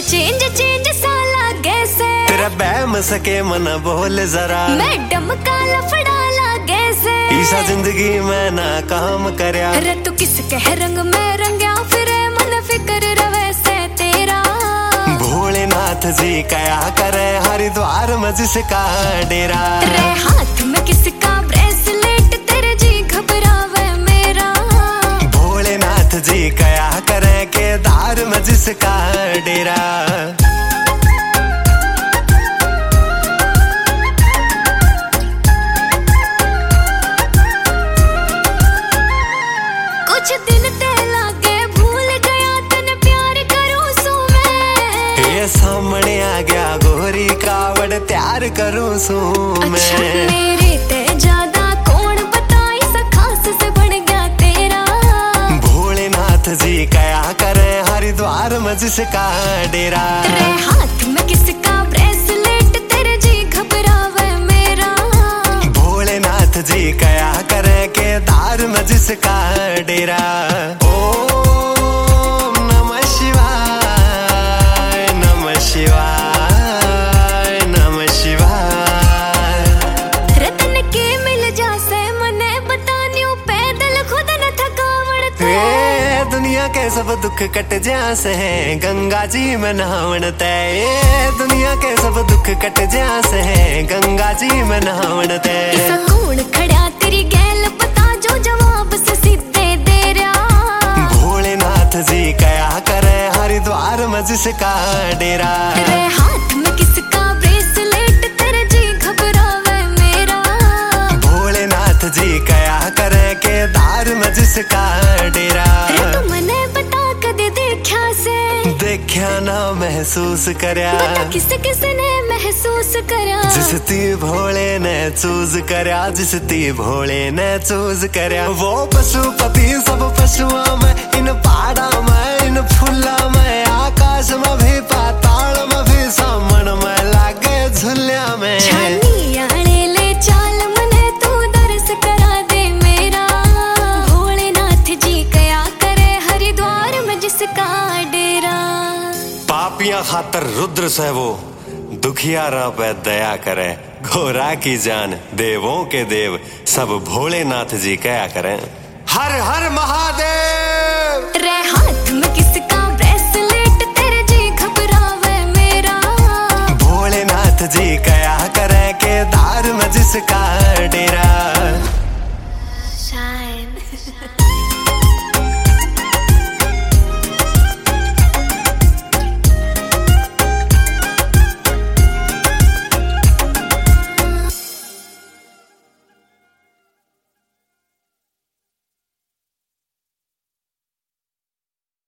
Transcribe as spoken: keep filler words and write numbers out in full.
change change सा लागे से तेरा बहम सके मन बोल जरा मैडम का लफड़ा लागे से ईसा जिंदगी में ना काम करया रे तू किस कह रंग में रंगया फिर मन फिक्र रवे से तेरा भोलेनाथ जी कया करे हरिद्वार में जिसका डेरा रे हाथ में किसका ब्रेसलेट तेरे जी घबरावे मेरा भोलेनाथ जी कया करे केदार में जिसका डेरा कुछ दिन ते लागे भूल गया तन प्यार करूं सू मैं ये सामने आ गया गोरी कावड़ तैयार करूं सू मैं अच्छा मेरे ते ज्यादा कौन बताई सा खास से बन गया तेरा भोलेनाथ जी कया करे हरिद्वार में जिसका डेरा रे हाथ में किसका ब्रेसलेट तेरे जी घबरावे मेरा भोलेनाथ जी कया करे केदार में जिसका डेरा ओम नमः शिवाय नमः शिवाय नमः शिवाय रतन के मिल जासे मने बतानियो पैदल खुद न थकावण ते ए दुनिया के सब दुख कट जासे है गंगा जी में नहावन तय ए दुनिया के सब दुख कट जासे है गंगा जी में नहावन तय ऐसा कौन खड़ा तेरी गैल पता जो जवाब से सीधे दे रहा भोलेनाथ जी कया करे हरिद्वार में जिसका डेरा तेरे हाथ में किसका ब्रेसलेट तेरे जी घबरावे मेरा भोलेनाथ जी कया करे केदार में जिसका डेरा रे तू मने बता कदे देखा से देखया ना महसूस करया बता किस किस ने महसूस करा जिस ती भोले ने चूज करया जिस ती भोले ने चूज करया वो पशुपति सब पशुओं में इन पहाड़ा में इन फूला में आकाश में भी पाताल में भी सामन में लागे झुलिया में छानी आने ले चाल मने तू दर्श करा दे मेरा भोलेनाथ जी कया करे हरिद्वार में जिसका डेरा पापियां खातर रुद्र से वो दुखियारा पे दया करे घोरा की जान देवों के देव सब भोलेनाथ जी कया करें हर हर महादेव रे हाथ में किसका ब्रेसलेट तेरे जी घबरावे मेरा भोलेनाथ जी कया करे केदार में जिसका डेरा शाइन